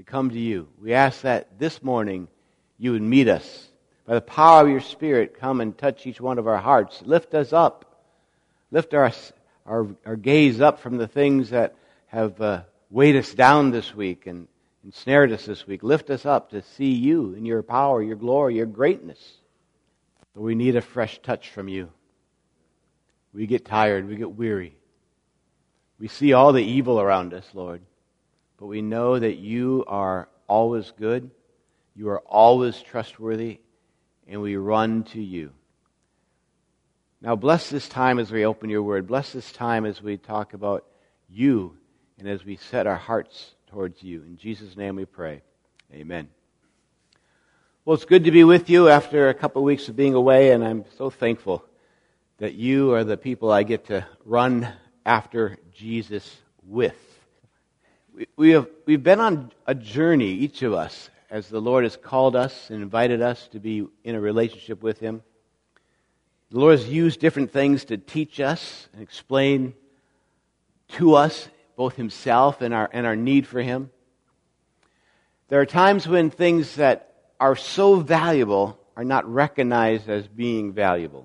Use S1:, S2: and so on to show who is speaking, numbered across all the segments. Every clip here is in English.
S1: We come to you. We ask that this morning you would meet us. By the power of your Spirit, come and touch each one of our hearts. Lift us up. Lift our gaze up from the things that have weighed us down this week and ensnared us this week. Lift us up to see you in your power, your glory, your greatness. But we need a fresh touch from you. We get tired. We get weary. We see all the evil around us, Lord. But we know that you are always good. You are always trustworthy. And we run to you. Now bless this time as we open your word. Bless this time as we talk about you and as we set our hearts towards you. In Jesus' name we pray. Amen. Well, it's good to be with you after a couple of weeks of being away, and I'm so thankful that you are the people I get to run after Jesus with. We've been on a journey, each of us, as the Lord has called us and invited us to be in a relationship with Him. The Lord has used different things to teach us and explain to us both Himself and our need for Him. There are times when things that are so valuable are not recognized as being valuable.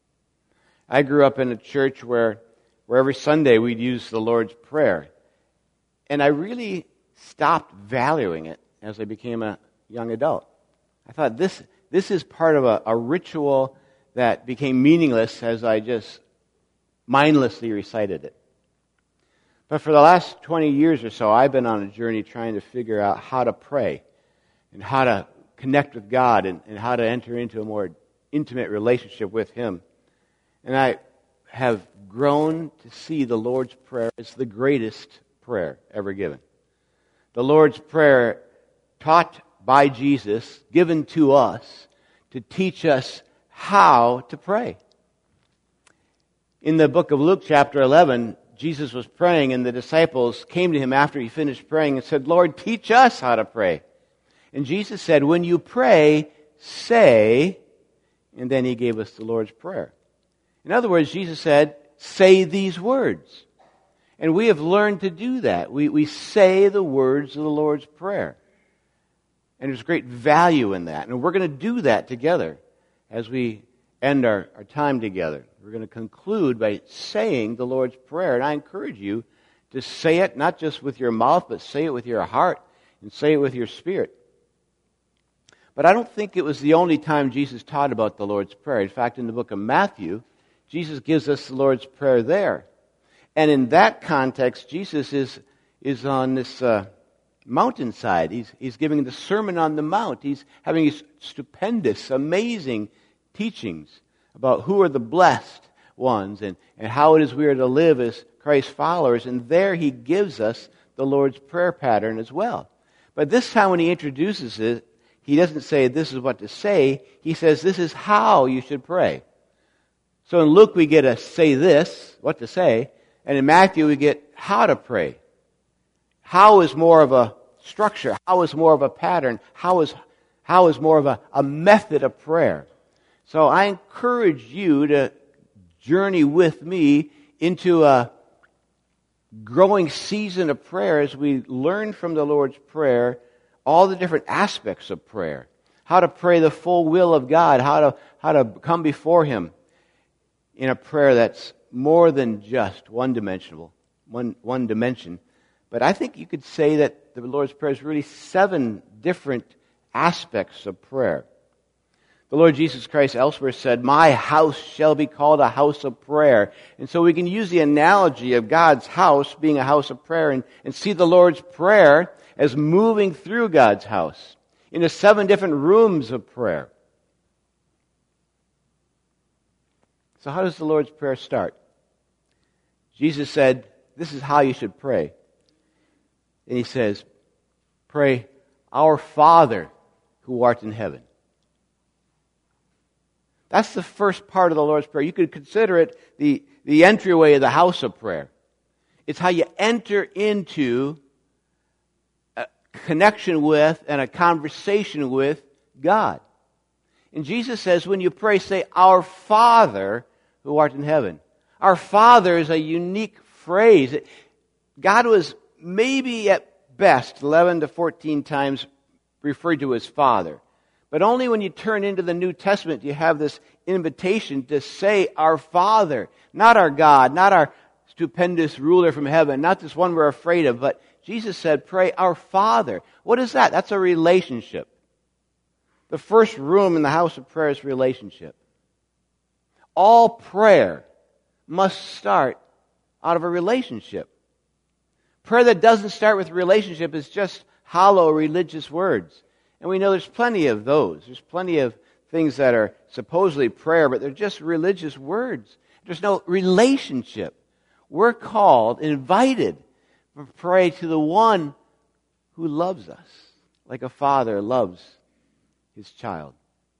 S1: I grew up in a church where every Sunday we'd use the Lord's Prayer. And I really stopped valuing it as I became a young adult. I thought this is part of a ritual that became meaningless as I just mindlessly recited it. But for the last 20 years or so, I've been on a journey trying to figure out how to pray and how to connect with God and how to enter into a more intimate relationship with Him. And I have grown to see the Lord's Prayer as the greatest prayer ever given. The Lord's Prayer taught by Jesus, given to us to teach us how to pray. In the book of Luke chapter 11, Jesus was praying and the disciples came to Him after He finished praying and said, "Lord, teach us how to pray." And Jesus said, "When you pray, say," and then He gave us the Lord's Prayer. In other words, Jesus said, say these words. And we have learned to do that. We say the words of the Lord's Prayer. And there's great value in that. And we're going to do that together as we end our time together. We're going to conclude by saying the Lord's Prayer. And I encourage you to say it not just with your mouth, but say it with your heart and say it with your spirit. But I don't think it was the only time Jesus taught about the Lord's Prayer. In fact, in the book of Matthew, Jesus gives us the Lord's Prayer there. And in that context, Jesus is on this mountainside. He's giving the Sermon on the Mount. He's having these stupendous, amazing teachings about who are the blessed ones and how it is we are to live as Christ's followers. And there He gives us the Lord's Prayer pattern as well. But this time when He introduces it, He doesn't say this is what to say. He says this is how you should pray. So in Luke we get a say this, what to say. And in Matthew, we get how to pray. How is more of a structure. How is more of a pattern. How is more of a method of prayer. So I encourage you to journey with me into a growing season of prayer as we learn from the Lord's Prayer all the different aspects of prayer. How to pray the full will of God. How to come before Him in a prayer that's more than just one dimension. But I think you could say that the Lord's Prayer is really 7 different aspects of prayer. The Lord Jesus Christ elsewhere said, "My house shall be called a house of prayer." And so we can use the analogy of God's house being a house of prayer and see the Lord's Prayer as moving through God's house into 7 different rooms of prayer. So how does the Lord's Prayer start? Jesus said, this is how you should pray. And He says, pray, "Our Father who art in heaven." That's the first part of the Lord's Prayer. You could consider it the entryway of the house of prayer. It's how you enter into a connection with and a conversation with God. And Jesus says, when you pray, say, "Our Father who art in heaven." Our Father is a unique phrase. God was maybe at best 11 to 14 times referred to as Father. But only when you turn into the New Testament do you have this invitation to say our Father, not our God, not our stupendous ruler from heaven, not this one we're afraid of, but Jesus said, pray our Father. What is that? That's a relationship. The first room in the house of prayer is relationship. All prayer must start out of a relationship. Prayer that doesn't start with relationship is just hollow religious words. And we know there's plenty of those. There's plenty of things that are supposedly prayer, but they're just religious words. There's no relationship. We're called, invited, to pray to the one who loves us, like a father loves his child.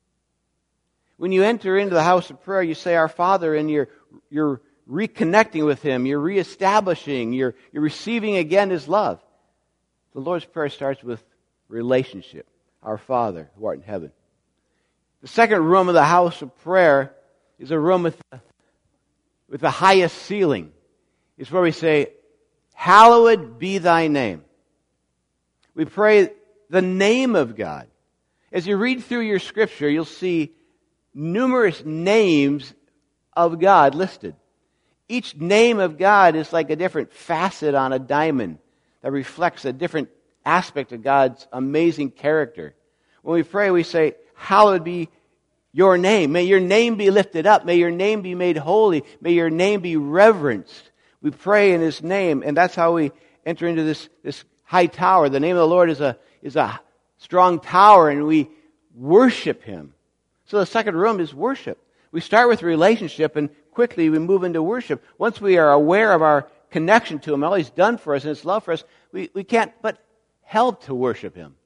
S1: When you enter into the house of prayer, you say, our Father, and you're reconnecting with Him, you're reestablishing, you're receiving again His love. The Lord's Prayer starts with relationship. Our Father, who art in heaven. The second room of the house of prayer is a room with the highest ceiling. It's where we say, hallowed be thy name. We pray the name of God. As you read through your scripture, you'll see numerous names of God listed. Each name of God is like a different facet on a diamond that reflects a different aspect of God's amazing character. When we pray, we say, hallowed be your name. May your name be lifted up. May your name be made holy. May your name be reverenced. We pray in His name, and that's how we enter into this high tower. The name of the Lord is a strong tower, and we worship Him. So the second room is worship. We start with relationship, and quickly we move into worship. Once we are aware of our connection to Him, all He's done for us and His love for us, we can't but help to worship Him.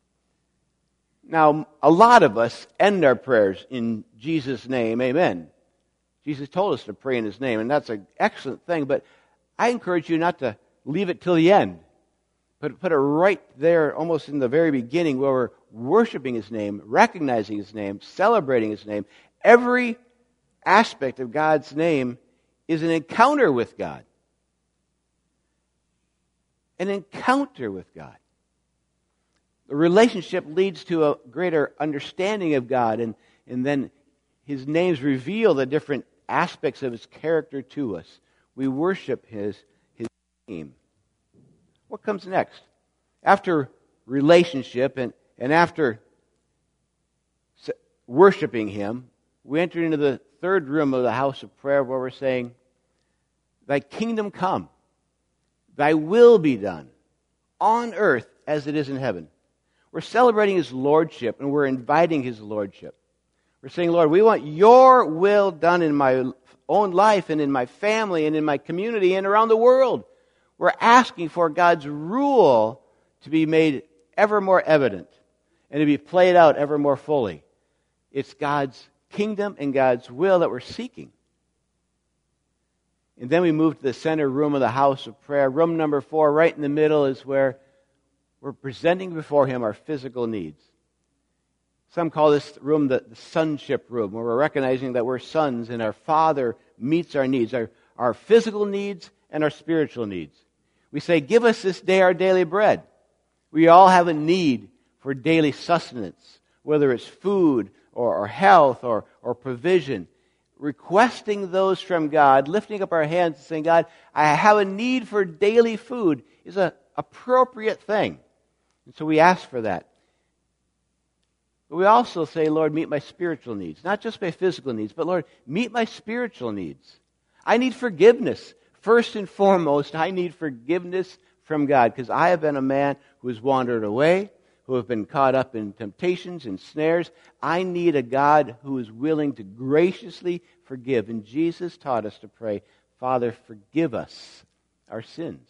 S1: Now, a lot of us end our prayers in Jesus' name, amen. Jesus told us to pray in His name, and that's an excellent thing, but I encourage you not to leave it till the end. But put it right there, almost in the very beginning, where we're worshiping His name, recognizing His name, celebrating His name. Every aspect of God's name is an encounter with God. An encounter with God. The relationship leads to a greater understanding of God, and then His names reveal the different aspects of His character to us. We worship His name. What comes next? After relationship and after worshiping Him, we enter into the third room of the house of prayer where we're saying, thy kingdom come, thy will be done, on earth as it is in heaven. We're celebrating His lordship, and we're inviting His lordship. We're saying, Lord, we want your will done in my own life and in my family and in my community and around the world. We're asking for God's rule to be made ever more evident and to be played out ever more fully. It's God's kingdom and God's will that we're seeking. And then we move to the center room of the house of prayer. Room number 4, right in the middle, is where we're presenting before Him our physical needs. Some call this room the sonship room, where we're recognizing that we're sons and our Father meets our needs, our physical needs and our spiritual needs. We say, give us this day our daily bread. We all have a need for daily sustenance, whether it's food or health or provision. Requesting those from God, lifting up our hands and saying, God, I have a need for daily food, is an appropriate thing. And so we ask for that. But we also say, Lord, meet my spiritual needs. Not just my physical needs, but Lord, meet my spiritual needs. I need forgiveness. First and foremost, I need forgiveness from God, because I have been a man who has wandered away, who have been caught up in temptations and snares. I need a God who is willing to graciously forgive. And Jesus taught us to pray, Father, forgive us our sins.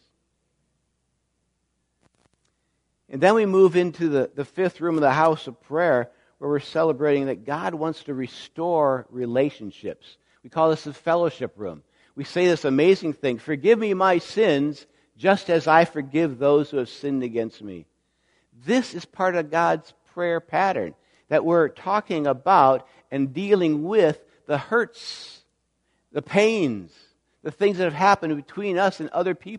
S1: And then we move into the fifth room of the house of prayer, where we're celebrating that God wants to restore relationships. We call this the fellowship room. We say this amazing thing, forgive me my sins, just as I forgive those who have sinned against me. This is part of God's prayer pattern, that we're talking about and dealing with the hurts, the pains, the things that have happened between us and other people.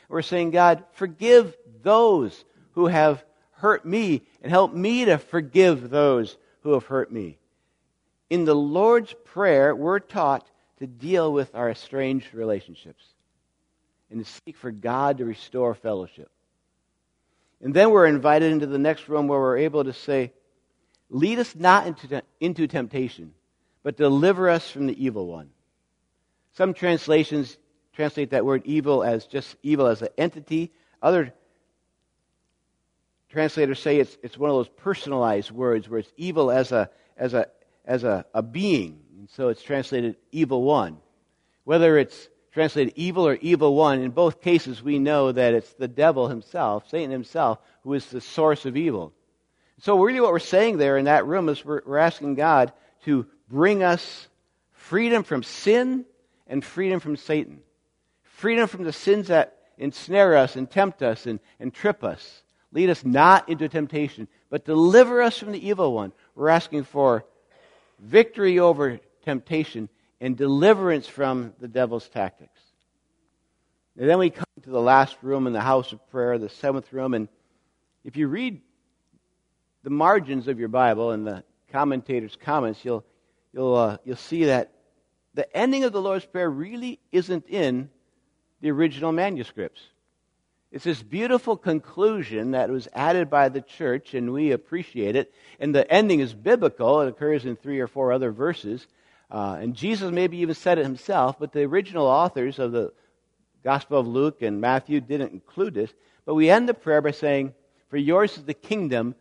S1: We're saying, God, forgive those who have hurt me and help me to forgive those who have hurt me. In the Lord's Prayer, we're taught to deal with our estranged relationships and to seek for God to restore fellowship. And then we're invited into the next room where we're able to say, lead us not into temptation, but deliver us from the evil one. Some translations translate that word evil as just evil as an entity. Other translators say it's one of those personalized words where it's evil as a being. And so it's translated evil one. Whether it's translated evil or evil one, in both cases we know that it's the devil himself, Satan himself, who is the source of evil. So really what we're saying there in that room is we're asking God to bring us freedom from sin and freedom from Satan. Freedom from the sins that ensnare us and tempt us and trip us. Lead us not into temptation, but deliver us from the evil one. We're asking for victory over temptation and deliverance from the devil's tactics. And then we come to the last room in the house of prayer, the seventh room. And if you read the margins of your Bible and the commentators' comments, you'll see that the ending of the Lord's Prayer really isn't in the original manuscripts. It's this beautiful conclusion that was added by the church, and we appreciate it. And the ending is biblical. It occurs in 3 or 4 other verses. And Jesus maybe even said it himself, but the original authors of the Gospel of Luke and Matthew didn't include this. But we end the prayer by saying, "For yours is the kingdom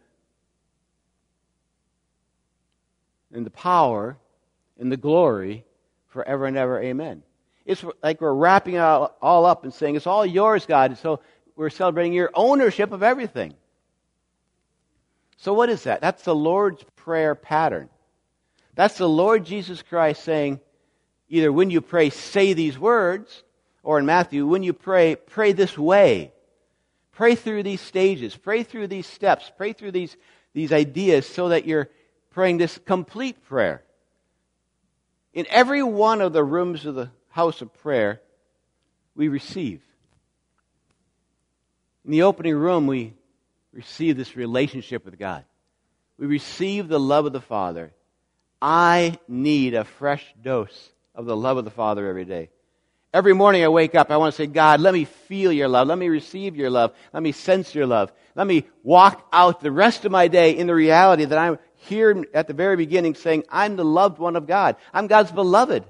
S1: and the power and the glory forever and ever. Amen." It's like we're wrapping it all up and saying, it's all yours, God. So we're celebrating your ownership of everything. So what is that? That's the Lord's Prayer pattern. That's the Lord Jesus Christ saying, either when you pray, say these words, or in Matthew, when you pray, pray this way. Pray through these stages. Pray through these steps. Pray through these ideas so that you're praying this complete prayer. In every one of the rooms of the house of prayer, we receive. In the opening room, we receive this relationship with God. We receive the love of the Father. I need a fresh dose of the love of the Father every day. Every morning I wake up, I want to say, God, let me feel your love. Let me receive your love. Let me sense your love. Let me walk out the rest of my day in the reality that I'm here at the very beginning saying, I'm the loved one of God. I'm God's beloved.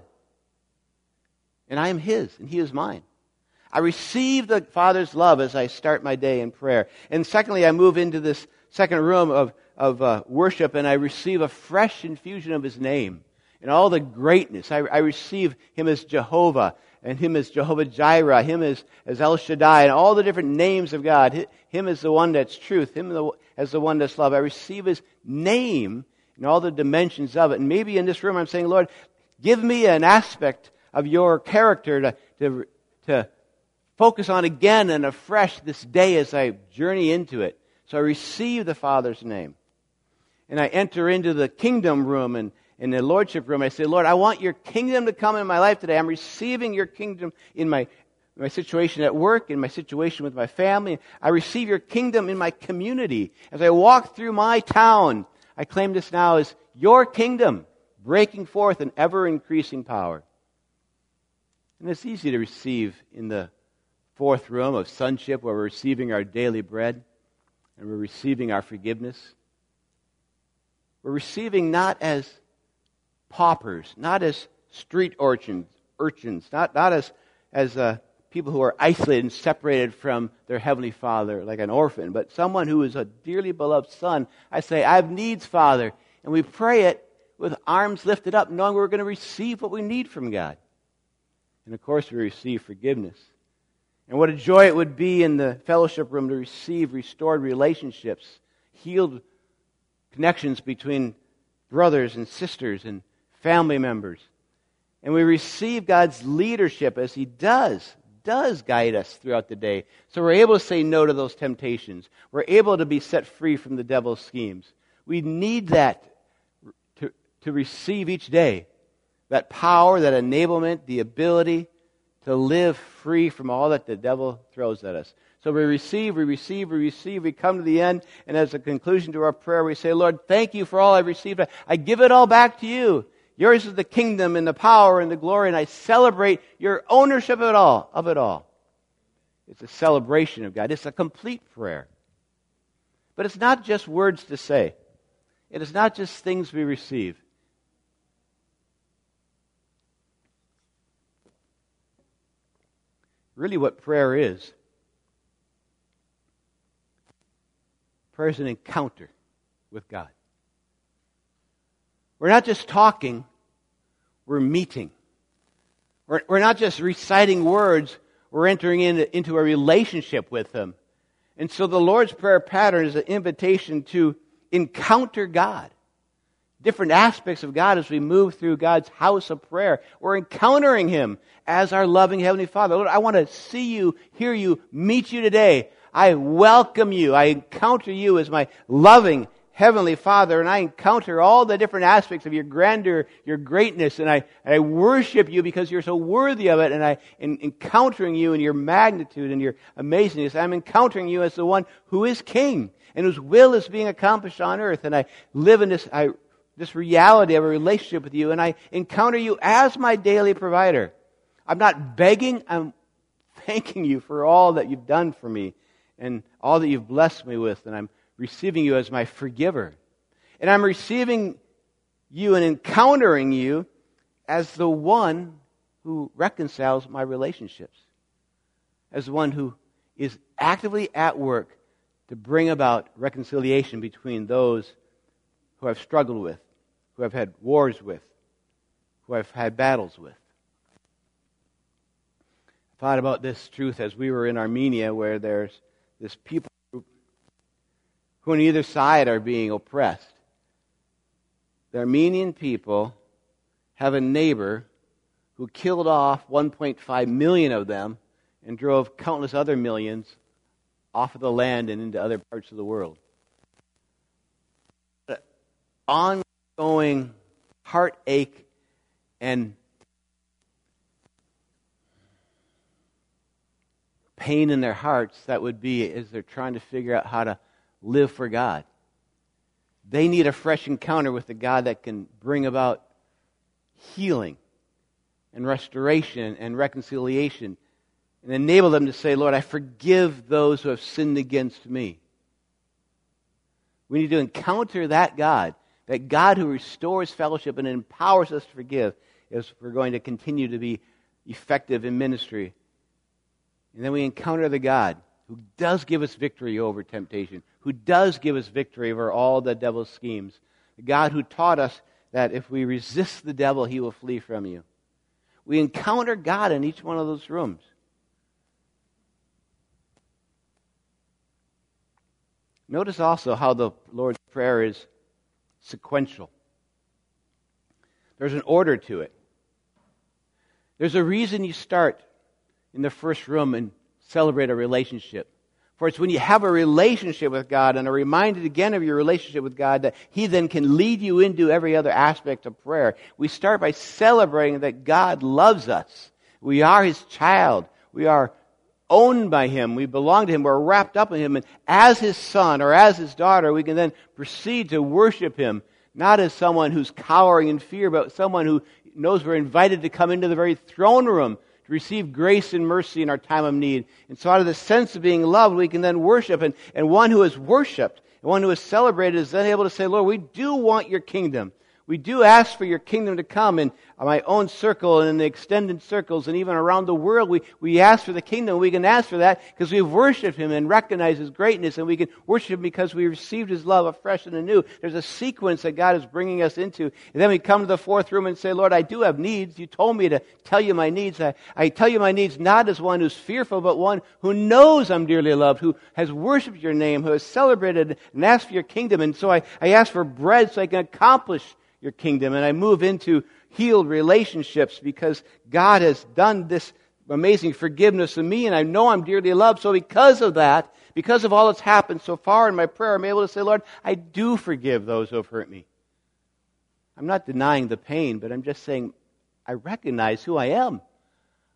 S1: And I am His, and He is mine. I receive the Father's love as I start my day in prayer. And secondly, I move into this second room of worship, and I receive a fresh infusion of His name and all the greatness. I receive Him as Jehovah, and Him as Jehovah Jireh, Him as El Shaddai, and all the different names of God. Him as the one that's truth, Him as the one that's love. I receive His name and all the dimensions of it. And maybe in this room I'm saying, Lord, give me an aspect of your character to focus on again and afresh this day as I journey into it. So I receive the Father's name. And I enter into the kingdom room and in the lordship room. I say, Lord, I want your kingdom to come in my life today. I'm receiving your kingdom in my situation at work, in my situation with my family. I receive your kingdom in my community. As I walk through my town, I claim this now as your kingdom, breaking forth in ever-increasing power. And it's easy to receive in the fourth room of sonship, where we're receiving our daily bread and we're receiving our forgiveness. We're receiving not as paupers, not as street urchins, not as people who are isolated and separated from their Heavenly Father like an orphan, but someone who is a dearly beloved son. I say, I have needs, Father. And we pray it with arms lifted up, knowing we're going to receive what we need from God. And of course, we receive forgiveness. And what a joy it would be in the fellowship room to receive restored relationships, healed connections between brothers and sisters and family members. And we receive God's leadership as He does guide us throughout the day. So we're able to say no to those temptations. We're able to be set free from the devil's schemes. We need that to receive each day. That power, that enablement, the ability to live free from all that the devil throws at us. So we receive, we come to the end, and as a conclusion to our prayer, we say, Lord, thank you for all I've received. I give it all back to you. Yours is the kingdom and the power and the glory, and I celebrate your ownership of it all. It's a celebration of God. It's a complete prayer. But it's not just words to say. It is not just things we receive. Really what prayer is an encounter with God. We're not just talking, we're meeting. We're not just reciting words, we're entering into a relationship with Him. And so the Lord's Prayer pattern is an invitation to encounter God. Different aspects of God as we move through God's house of prayer. We're encountering Him as our loving Heavenly Father. Lord, I want to see you, hear you, meet you today. I welcome you. I encounter you as my loving Heavenly Father, and I encounter all the different aspects of your grandeur, your greatness, and I worship you because you're so worthy of it, and in encountering you in your magnitude and your amazingness, I'm encountering you as the one who is King and whose will is being accomplished on earth, and I live in this reality of a relationship with you, and I encounter you as my daily provider. I'm not begging, I'm thanking you for all that you've done for me and all that you've blessed me with, and I'm receiving you as my forgiver. And I'm receiving you and encountering you as the one who reconciles my relationships, as the one who is actively at work to bring about reconciliation between those who I've struggled with, who I've had wars with, who I've had battles with. I thought about this truth as we were in Armenia, where there's this people group who on either side are being oppressed. The Armenian people have a neighbor who killed off 1.5 million of them and drove countless other millions off of the land and into other parts of the world. Ongoing heartache and pain in their hearts that would be as they're trying to figure out how to live for God. They need a fresh encounter with the God that can bring about healing and restoration and reconciliation and enable them to say, Lord, I forgive those who have sinned against me. We need to encounter that God who restores fellowship and empowers us to forgive if we're going to continue to be effective in ministry. And then we encounter the God who does give us victory over temptation, who does give us victory over all the devil's schemes. The God who taught us that if we resist the devil, he will flee from you. We encounter God in each one of those rooms. Notice also how the Lord's Prayer is sequential. There's an order to it. There's a reason you start in the first room and celebrate a relationship. For it's when you have a relationship with God and are reminded again of your relationship with God that He then can lead you into every other aspect of prayer. We start by celebrating that God loves us. We are His child. We are owned by Him. We belong to Him. We're wrapped up in Him. And as His son or as His daughter, we can then proceed to worship Him, not as someone who's cowering in fear, but someone who knows we're invited to come into the very throne room to receive grace and mercy in our time of need. And so out of the sense of being loved, we can then worship. And one who is worshipped, and one who is celebrated is then able to say, Lord, we do want your kingdom. We do ask for your kingdom to come in my own circle and in the extended circles and even around the world. We ask for the kingdom. We can ask for that because we've worshipped Him and recognized His greatness, and we can worship Him because we received His love afresh and anew. There's a sequence that God is bringing us into. And then we come to the fourth room and say, Lord, I do have needs. You told me to tell you my needs. I tell you my needs not as one who's fearful, but one who knows I'm dearly loved, who has worshipped your name, who has celebrated and asked for your kingdom. And so I ask for bread so I can accomplish your kingdom, and I move into healed relationships because God has done this amazing forgiveness of me, and I know I'm dearly loved. So because of that, because of all that's happened so far in my prayer, I'm able to say, Lord, I do forgive those who have hurt me. I'm not denying the pain, but I'm just saying I recognize who I am.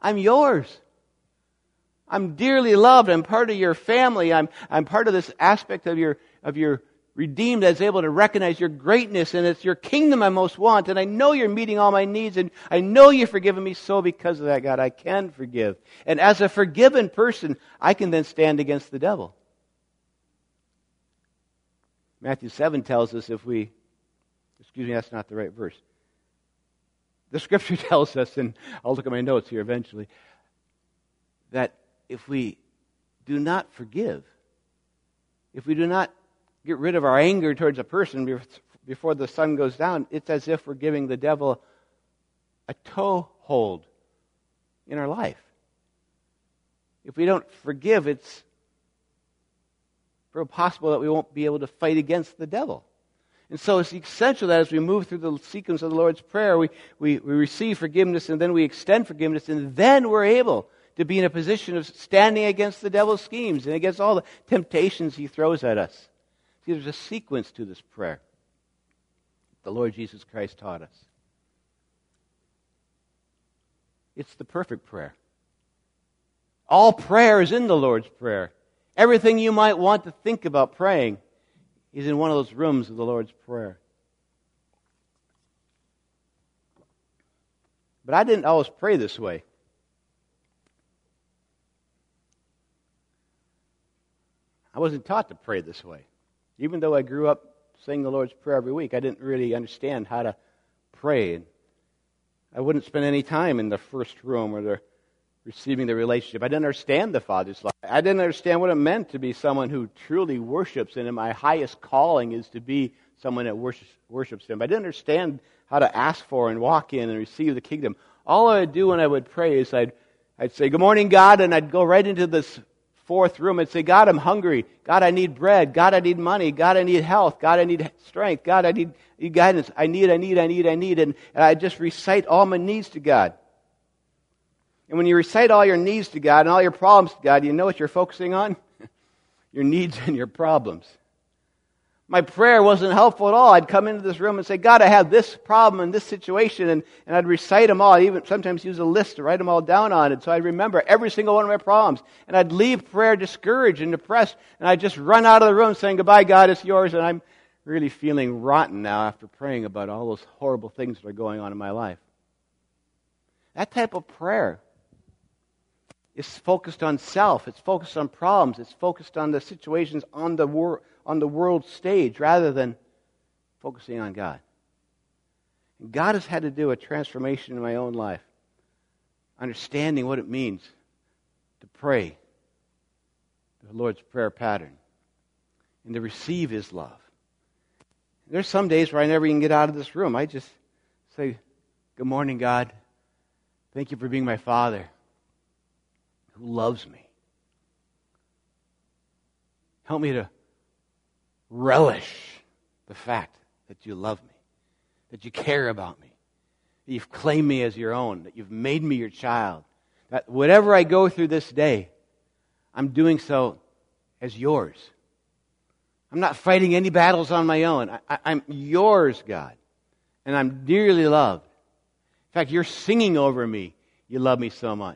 S1: I'm yours. I'm dearly loved. I'm part of your family. I'm part of this aspect of your redeemed that's able to recognize your greatness, and it's your kingdom I most want, and I know you're meeting all my needs, and I know you've forgiven me, so because of that, God, I can forgive. And as a forgiven person, I can then stand against the devil. Matthew 7 tells us that's not the right verse. The Scripture tells us, and I'll look at my notes here eventually, that if we do not forgive, if we do not get rid of our anger towards a person before the sun goes down, it's as if we're giving the devil a toehold in our life. If we don't forgive, it's very possible that we won't be able to fight against the devil. And so it's essential that as we move through the sequence of the Lord's Prayer, we receive forgiveness, and then we extend forgiveness, and then we're able to be in a position of standing against the devil's schemes and against all the temptations he throws at us. See, there's a sequence to this prayer the Lord Jesus Christ taught us. It's the perfect prayer. All prayer is in the Lord's Prayer. Everything you might want to think about praying is in one of those rooms of the Lord's Prayer. But I didn't always pray this way. I wasn't taught to pray this way. Even though I grew up saying the Lord's Prayer every week, I didn't really understand how to pray. And I wouldn't spend any time in the first room or receiving the relationship. I didn't understand the Father's love. I didn't understand what it meant to be someone who truly worships Him, and my highest calling is to be someone that worships Him. I didn't understand how to ask for and walk in and receive the kingdom. All I would do when I would pray is I'd say, "Good morning, God," and I'd go right into this fourth room and say, "God, I'm hungry. God, I need bread. God, I need money. God, I need health. God, I need strength. God, I need guidance. I need. And I just recite all my needs to God. And when you recite all your needs to God and all your problems to God, you know what you're focusing on? Your needs and your problems. My prayer wasn't helpful at all. I'd come into this room and say, "God, I have this problem and this situation," and I'd recite them all. I'd even sometimes use a list to write them all down on it, so I'd remember every single one of my problems. And I'd leave prayer discouraged and depressed, and I'd just run out of the room saying, "Goodbye, God, it's yours," and I'm really feeling rotten now after praying about all those horrible things that are going on in my life. That type of prayer is focused on self. It's focused on problems. It's focused on the situations on the world stage rather than focusing on God. And God has had to do a transformation in my own life, understanding what it means to pray the Lord's Prayer pattern and to receive His love. There's some days where I never even get out of this room. I just say, "Good morning, God. Thank you for being my Father who loves me. Help me to relish the fact that you love me, that you care about me, that you've claimed me as your own, that you've made me your child, that whatever I go through this day, I'm doing so as yours. I'm not fighting any battles on my own. I'm yours, God, and I'm dearly loved. In fact, you're singing over me. You love me so much."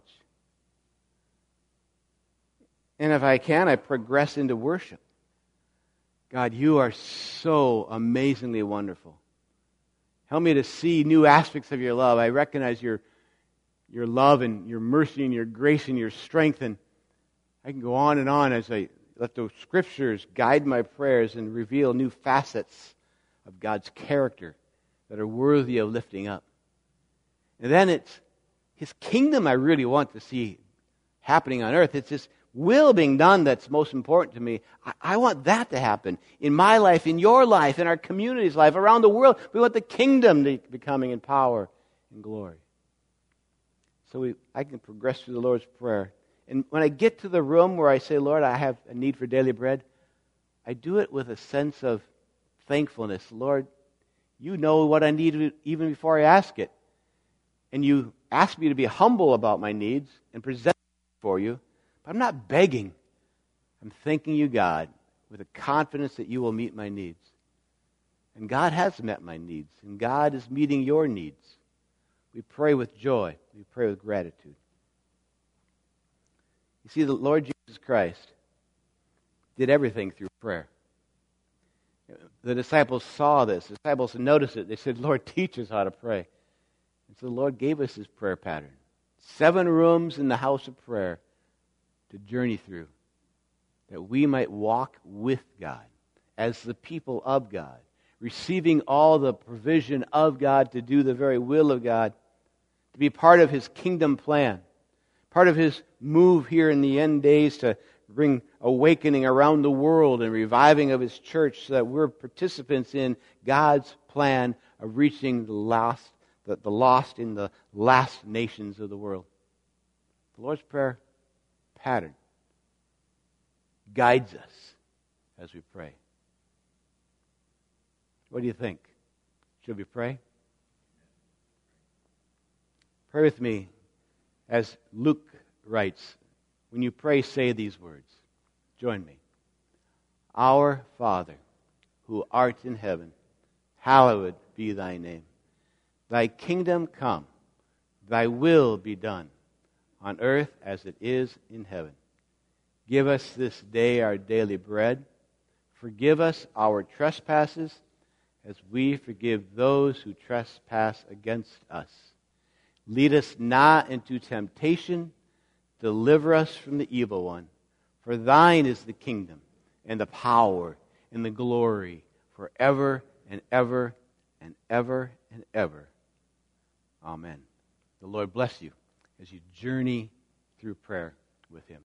S1: And if I can, I progress into worship. God, you are so amazingly wonderful. Help me to see new aspects of your love. I recognize your love and your mercy and your grace and your strength. And I can go on and on as I let the Scriptures guide my prayers and reveal new facets of God's character that are worthy of lifting up. And then it's His kingdom I really want to see happening on earth. It's His will being done that's most important to me. I want that to happen in my life, in your life, in our community's life, around the world. We want the kingdom to be coming in power and glory. So I can progress through the Lord's Prayer. And when I get to the room where I say, "Lord, I have a need for daily bread," I do it with a sense of thankfulness. Lord, you know what I need even before I ask it. And you ask me to be humble about my needs and present them for you. I'm not begging. I'm thanking you, God, with a confidence that you will meet my needs. And God has met my needs, and God is meeting your needs. We pray with joy. We pray with gratitude. You see, the Lord Jesus Christ did everything through prayer. The disciples saw this. The disciples noticed it. They said, Lord, teach us how to pray. And so the Lord gave us His prayer pattern. 7 rooms in the house of prayer to journey through, that we might walk with God as the people of God, receiving all the provision of God to do the very will of God, to be part of His kingdom plan, part of His move here in the end days to bring awakening around the world and reviving of His church, so that we're participants in God's plan of reaching the lost in the last nations of the world. The Lord's Prayer pattern guides us as we pray. What do you think? Should we pray? Pray with me as Luke writes. When you pray, say these words. Join me. Our Father, who art in heaven, hallowed be thy name. Thy kingdom come, thy will be done, on earth as it is in heaven. Give us this day our daily bread. Forgive us our trespasses, as we forgive those who trespass against us. Lead us not into temptation. Deliver us from the evil one. For thine is the kingdom, and the power, and the glory, forever and ever and ever and ever. Amen. The Lord bless you as you journey through prayer with Him.